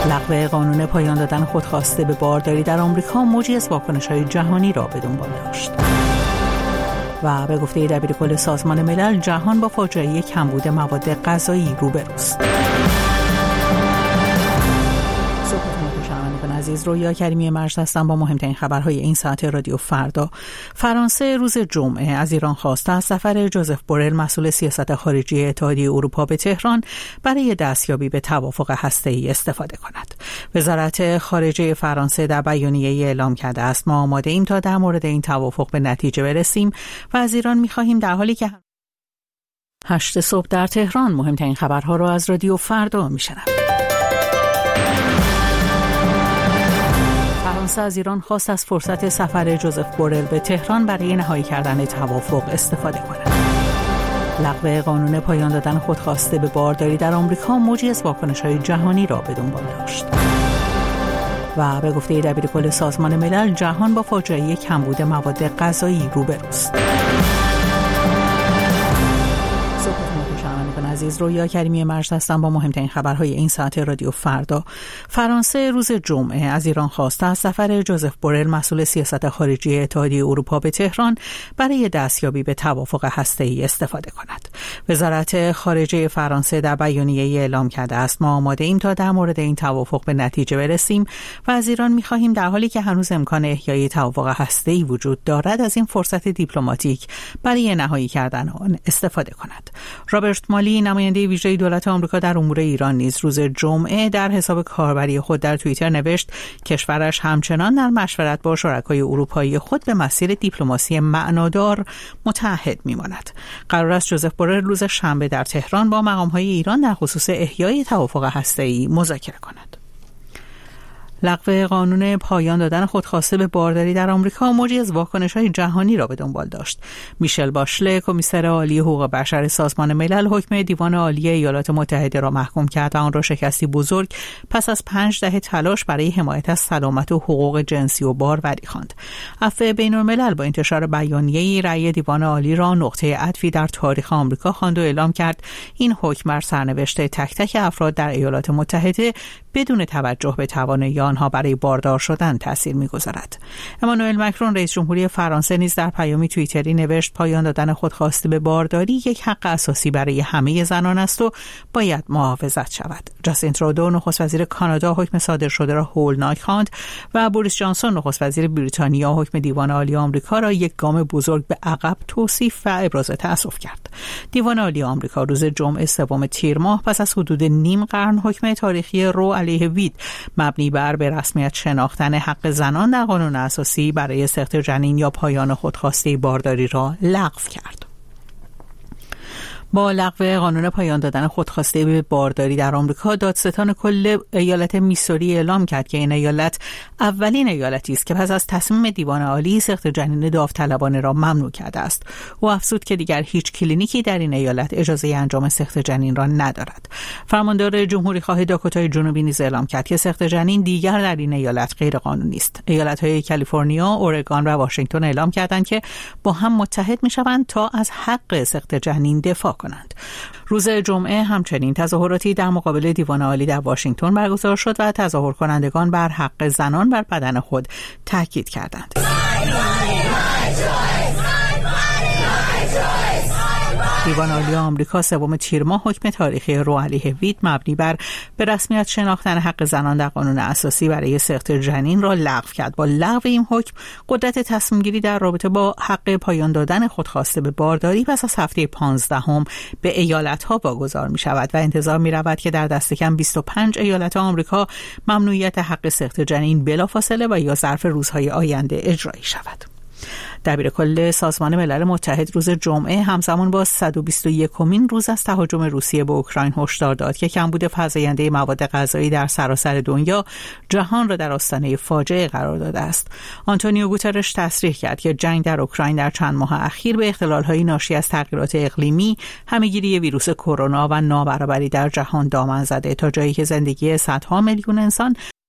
لغو قانون پایان دادن خودخواسته به بارداری در آمریکا موجی از واکنش‌های جهانی را به دنبال داشت. و به گفته دبیرکل سازمان ملل، جهان با فاجعه کمبود مواد غذایی روبروست. عزیز، رویا کریمی مرج هستم با مهمترین خبرهای این ساعت رادیو فردا. فرانسه روز جمعه از ایران خواسته از سفر جوزف بورل مسئول سیاست خارجی اتحادیه اروپا به تهران برای دستیابی به توافق هسته‌ای استفاده کند. وزارت خارجه فرانسه در بیانیه‌ای اعلام کرده است: ما آماده ایم تا در مورد این توافق به نتیجه برسیم و از ایران می‌خواهیم در حالی که 8 صبح در تهران مهمترین خبرها را از رادیو فردا می‌شنوید. فرانسه از ایران خواست از فرصت سفر جوزف بورل به تهران برای نهایی کردن توافق استفاده کند. لغو قانون پایان دادن خودخواسته به بارداری در آمریکا موجی از واکنش‌های جهانی را به دنبال داشت. و به گفته دبیرکل سازمان ملل، جهان با فاجعه کمبود مواد غذایی روبروست. عزیز، رویا کریمی مرج هستم با مهمترین خبرهای این ساعت رادیو فردا. فرانسه روز جمعه از ایران خواسته از سفر جوزف بورل مسئول سیاست خارجی اتحادیه اروپا به تهران برای دستیابی به توافق هسته‌ای استفاده کند. وزارت خارجه فرانسه در بیانیه‌ای اعلام کرده است: ما آماده ایم تا در مورد این توافق به نتیجه برسیم و از ایران می‌خواهیم در حالی که هنوز امکان احیای توافق هسته‌ای وجود دارد از این فرصت دیپلماتیک برای نهایی کردن آن استفاده کند. رابرت مالی، نماینده ویژه دولت آمریکا در امور ایران، نیز روز جمعه در حساب کاربری خود در توییتر نوشت کشورش همچنان در مشورت با شرکای اروپایی خود به مسیر دیپلماسی معنادار متحد می‌ماند. قرار است جوزف بورل روز شنبه در تهران با مقام‌های ایران در خصوص احیای توافق هسته‌ای مذاکره کند. لغو قانون پایان دادن خودخواسته به بارداری در آمریکا موجی از واکنش‌های جهانی را به دنبال داشت. میشل باشله، کمیسر عالی حقوق بشر سازمان ملل، حکم دیوان عالی ایالات متحده را محکوم کرد و آن را شکستی بزرگ پس از 5 دهه تلاش برای حمایت از سلامت و حقوق جنسی و باروری خواند. عفو بین‌الملل با انتشار بیانیه‌ای رأی دیوان عالی را نقطه عطفی در تاریخ آمریکا خواند و اعلام کرد این حکم بر سرنوشت تک تک افراد در ایالات متحده بدون توجه به توانایی آنها برای باردار شدن تأثیر می‌گذارد. امانوئل مکرون رئیس جمهوری فرانسه نیز در پیامی توییتری نوشت پایان دادن خودخواسته به بارداری یک حق اساسی برای همه زنان است و باید محافظت شود. جاستین ترودو نخست وزیر کانادا حکم صادر شده را هولناک خواند و بوریس جانسون نخست وزیر بریتانیا حکم دیوان عالی آمریکا را یک گام بزرگ به عقب توصیف و ابراز تأسف کرد. دیوان عالی آمریکا روز جمعه 3 تیر ماه پس از حدود نیم قرن حکم تاریخی رو علیه وید مبنی بر به رسمیت شناختن حق زنان در قانون اساسی برای سقط جنین یا پایان خودخواسته بارداری را لغو کرد. با لغو قانون پایان دادن خودخواسته به بارداری در آمریکا، دادستان کل ایالت میسوری اعلام کرد که این ایالت اولین ایالتی است که پس از تصمیم دیوان عالی سقط جنین داوطلبانه را ممنوع کرده است. او افزود که دیگر هیچ کلینیکی در این ایالت اجازه انجام سقط جنین را ندارد. فرماندار جمهوری خواه داکوتای جنوبی نیز اعلام کرد که سقط جنین دیگر در این ایالت غیر قانونی است. ایالت‌های کالیفرنیا، اورگان و واشنگتن اعلام کردند که با هم متحد می‌شوند تا از حق سقط جنین دفاع کنند. روز جمعه همچنین تظاهراتی در مقابل دیوان عالی در واشنگتن برگزار شد و تظاهر کنندگان بر حق زنان بر بدن خود تاکید کردند. دیوان عالی آمریکا 3 تیر ماه حکم تاریخی رو علیه وید مبنی بر به رسمیت شناختن حق زنان در قانون اساسی برای سقط جنین را لغو کرد. با لغو این حکم قدرت تصمیم گیری در رابطه با حق پایان دادن خودخواسته به بارداری پس از هفته 15 به ایالت‌ها واگذار می شود و انتظار می رود که در دست کم 25 ایالت آمریکا ممنوعیت حق سقط جنین بلافاصله و یا ظرف روزهای آینده اجرایی شود. دبیرکل سازمان ملل متحد روز جمعه همزمان با 121مین روز از تهاجم روسیه به اوکراین هشدار داد که کمبود فزاینده مواد غذایی در سراسر دنیا جهان را در آستانه فاجعه قرار داده است. آنتونیو گوترش تصریح کرد که جنگ در اوکراین در چند ماه اخیر به اختلال‌های ناشی از تغییرات اقلیمی، همه‌گیری ویروس کرونا و نابرابری در جهان دامن زده تا جایی که زندگی صدها میلیون انسان